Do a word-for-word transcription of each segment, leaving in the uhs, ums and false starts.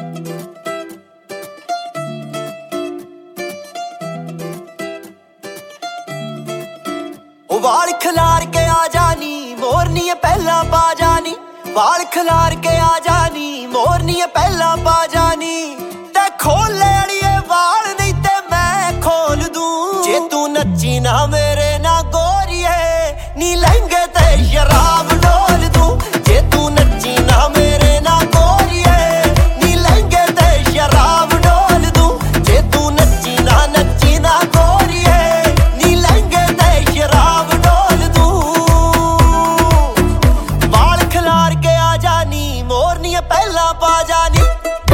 वाल खिलार के आ जानी मोरनी पहला पा जानी, वाल खिलार के आ जानी मोरनी पहला पा जानी। ते खोल ले अड़िए वाल नहीं ते मैं खोल दूं, जे तू नच्ची ना मेरे ना गोरिए नी लहंगे ते शराब डोल दूं। जे तू नच्ची ना मेरे ना गोरिए नी लहंगे ते शराब डोल दूं। जे तू नच्ची ना नच्ची ना गोरिए नी लहंगे ते शराब डोल दूं। वाल खिलार के आ जानी मोरनी पहला पा जानी।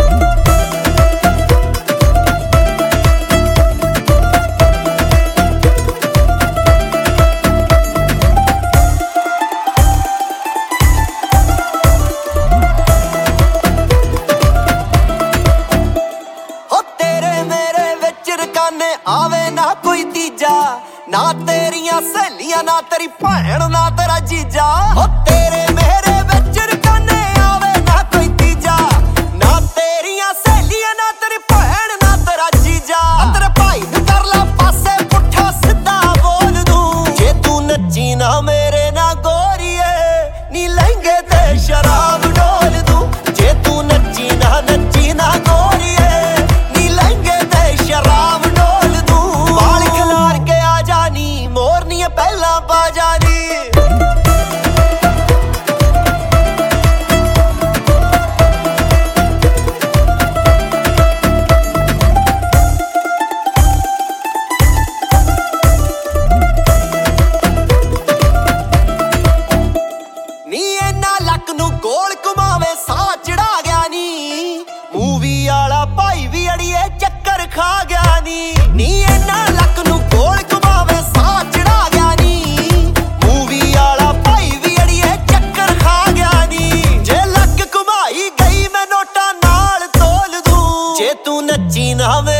आवे ना कोई तीजा, ना तेरियां सहेलियां ना तेरी भैन ना तेरा जीजा। ओ तेरे मेरे विच रकाने आवे ना कोई तीजा, ना तेरियां सहेलियां ना तेरी भैन ना तेरा जीजा। तेरे भाई नूं कर ला पासे पुट्ठा सीधा बोल दूं, जे तू नच्ची ना मेरे ना गोरिए नी लहंगे ते शराब डोल दूं। जे तू नच्ची ना नच्ची ना गोरिए नी लहंगे ते शराब पहला पा जानी। नी इन्ना लक नू गोल घुमावे साह चढ़ा गया नी, मूवी वाला भाई भी अड़िए चक्कर खा गया नी। नी इन्ना लक नू गोल घुमावे साह चढ़ा गया नी, मूवी वाला भाई भी अड़िए चक्कर खा गया नी। जे लक घुमाई गई मैं नोटा नाल तोल दूं, जे तू नच्ची ना वे